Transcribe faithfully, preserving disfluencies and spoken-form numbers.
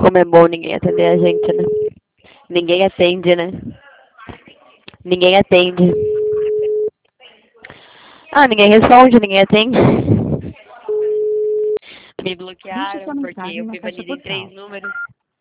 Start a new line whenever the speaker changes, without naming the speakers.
Como é bom ninguém atender a gente, né? Ninguém atende, né? Ninguém atende. Ah, ninguém responde, ninguém atende. Me bloquearam porque eu fui banida em três números.